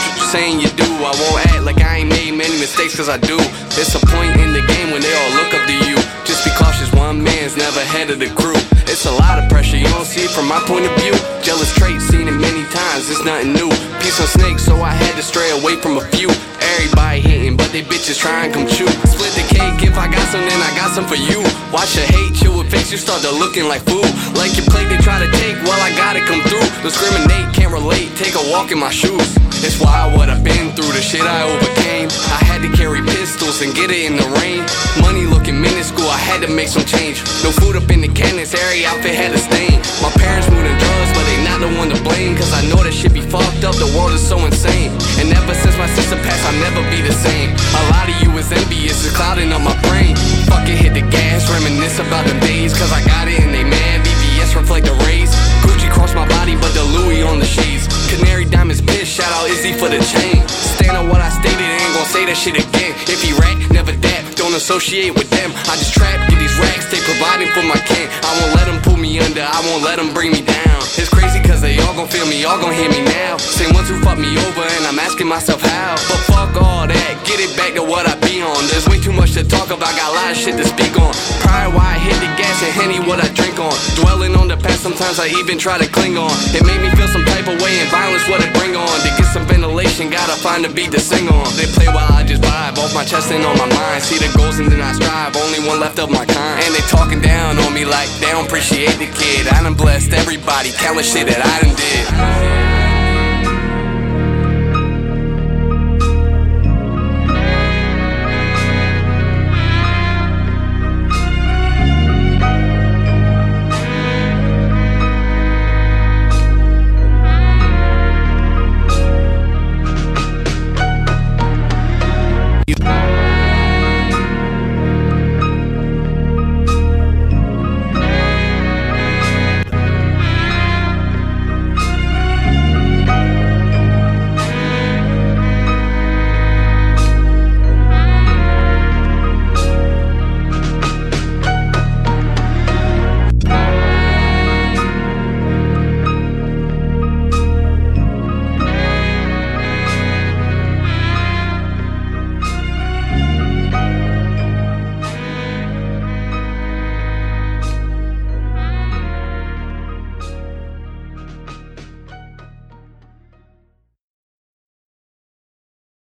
what you're saying you do. I won't act like I ain't made many mistakes, cause I do. It's a point in the game when they all look up to you. Just be cautious, one man's never head of the crew. It's a lot of pressure, you don't see it from my point of view. Jealous traits, seen it many times, it's nothing new. Peace on snakes, so I had to stray away from a few. Everybody hating, but they bitches try and come true. Split the cake, if I got some, then I got some for you. Watch your hate, chill with face, you start to looking like food. Like your plate, they try to take, well I gotta come through. Discriminate, can't relate, take a walk in my shoes. It's wild what I've been through, the shit I overcame. I had to carry pistols and get it in the rain. Money looking minuscule, I had to make some change. No food up in the cannons, every outfit had a stain. My parents moved in drugs, but they not the one to blame. Cause I know that shit be fucked up, the world is so insane. And ever since my sister passed, I'll never be the same. A lot of you is envious, it's clouding up my brain. Fuck it, hit the gas, reminisce about them days. Cause I got it and they mad, BBS reflect the rays. Gucci cross my body, but the Louis on the sheets. Canary diamonds bitch, shout out Izzy for the chain. Stand on what I stated, ain't gon' say that shit again. If he rat, never dap, don't associate with them. I just trap, get these racks, stay providing for my kin. I won't let them pull me under, I won't let them bring me down. It's crazy cause they all gon' feel me, all gon' hear me now. Say ones who fucked me over and I'm asking myself how. But fuck all that, get it back to what I be on. There's way too much to talk about, got a lot of shit to speak on. Pride why I hit the gas and Henny what I drink on. Dwelling on the past, sometimes I even try to cling on. It made me feel some type of way and violence what it bring on. To get some ventilation, gotta find a beat to sing on. They play while I just vibe, off my chest and on my mind. See the goals and then I strive, only one left of my kind. And they talking down on me like they don't appreciate the kid. I done blessed everybody, countless shit that I done did.